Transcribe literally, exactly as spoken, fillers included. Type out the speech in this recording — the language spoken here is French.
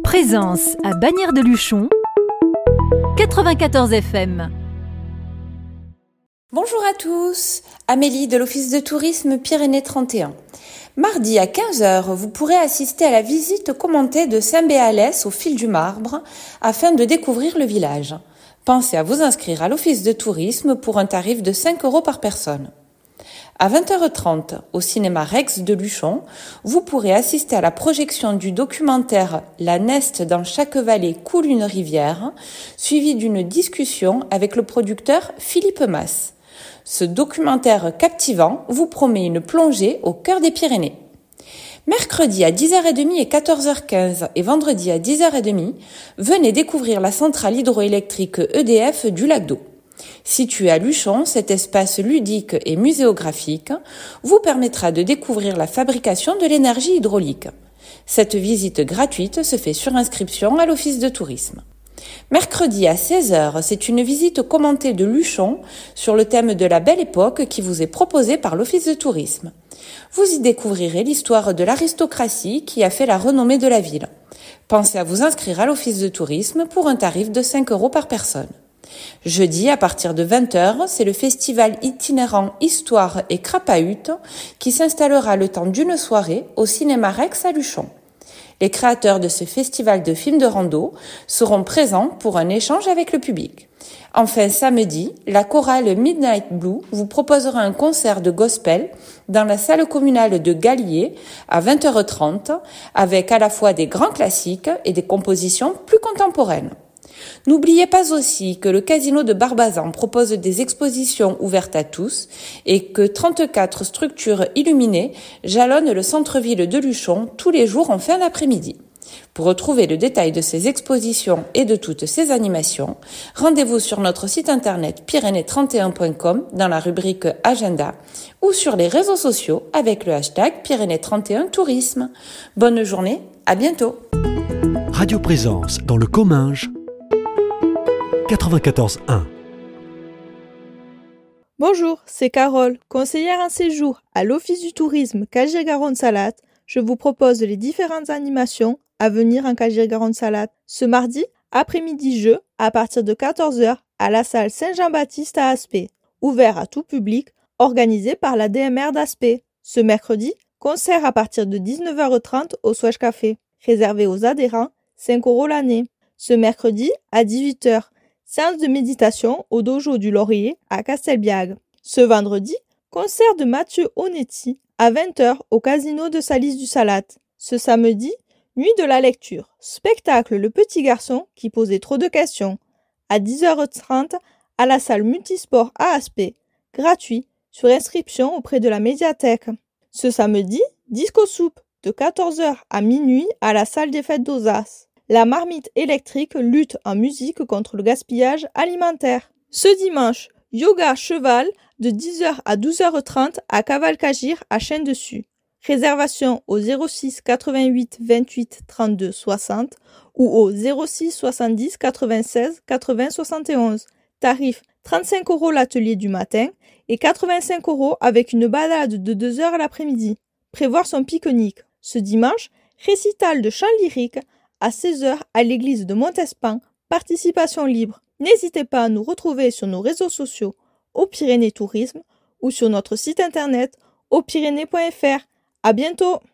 Présence à Bagnères de Luchon, quatre-vingt-quatorze F M. Bonjour à tous, Amélie de l'Office de tourisme Pyrénées trente et un. Mardi à quinze heures, vous pourrez assister à la visite commentée de Saint-Béalès au fil du marbre afin de découvrir le village. Pensez à vous inscrire à l'Office de tourisme pour un tarif de cinq euros par personne. À vingt heures trente, au cinéma Rex de Luchon, vous pourrez assister à la projection du documentaire « La Neste dans chaque vallée coule une rivière », suivi d'une discussion avec le producteur Philippe Mas. Ce documentaire captivant vous promet une plongée au cœur des Pyrénées. Mercredi à dix heures trente et quatorze heures quinze et vendredi à dix heures trente, venez découvrir la centrale hydroélectrique E D F du lac d'Eau. Situé à Luchon, cet espace ludique et muséographique vous permettra de découvrir la fabrication de l'énergie hydraulique. Cette visite gratuite se fait sur inscription à l'Office de tourisme. Mercredi à seize heures, c'est une visite commentée de Luchon sur le thème de la Belle Époque qui vous est proposée par l'Office de tourisme. Vous y découvrirez l'histoire de l'aristocratie qui a fait la renommée de la ville. Pensez à vous inscrire à l'Office de tourisme pour un tarif de cinq euros par personne. Jeudi, à partir de vingt heures, c'est le festival itinérant Histoire et Crapahut qui s'installera le temps d'une soirée au cinéma Rex à Luchon. Les créateurs de ce festival de films de rando seront présents pour un échange avec le public. Enfin, samedi, la chorale Midnight Blue vous proposera un concert de gospel dans la salle communale de Gallier à vingt heures trente avec à la fois des grands classiques et des compositions plus contemporaines. N'oubliez pas aussi que le casino de Barbazan propose des expositions ouvertes à tous et que trente-quatre structures illuminées jalonnent le centre-ville de Luchon tous les jours en fin d'après-midi. Pour retrouver le détail de ces expositions et de toutes ces animations, rendez-vous sur notre site internet pyrénées trente et un point com dans la rubrique Agenda ou sur les réseaux sociaux avec le hashtag Pyrénées trente et un Tourisme. Bonne journée, à bientôt. Radio Présence dans le Comminges, quatre-vingt-quatorze un. Bonjour, c'est Carole, conseillère en séjour à l'Office du tourisme Cagier-Garonne-Salate. Je vous propose les différentes animations à venir en Cagier-Garonne-Salate. Ce mardi, après-midi jeu, à partir de quatorze heures, à la salle Saint-Jean-Baptiste à Aspet. Ouvert à tout public, organisé par la D M R d'Aspet. Ce mercredi, concert à partir de dix-neuf heures trente au Swatch Café. Réservé aux adhérents, cinq euros l'année. Ce mercredi, à dix-huit heures, séance de méditation au dojo du Laurier à Castelbiag. Ce vendredi, concert de Mathieu Onetti à vingt heures au casino de Salis du Salat. Ce samedi, nuit de la lecture. Spectacle Le Petit Garçon qui posait trop de questions. À dix heures trente à la salle Multisport à Aspet. Gratuit, sur inscription auprès de la médiathèque. Ce samedi, disco soupe de quatorze heures à minuit à la salle des fêtes d'Ozas. La marmite électrique lutte en musique contre le gaspillage alimentaire. Ce dimanche, yoga cheval de dix heures à douze heures trente à Cavalcagir à Chêne-Dessus. Réservation au zéro six quatre-vingt-huit vingt-huit trente-deux soixante ou au zéro six soixante-dix quatre-vingt-seize quatre-vingts soixante et onze. Tarif trente-cinq euros l'atelier du matin et quatre-vingt-cinq euros avec une balade de deux heures à l'après-midi. Prévoir son pique-nique. Ce dimanche, récital de chant lyrique à seize heures à l'église de Montespan, participation libre. N'hésitez pas à nous retrouver sur nos réseaux sociaux au Pyrénées Tourisme ou sur notre site internet au pyrénées point f r. À bientôt!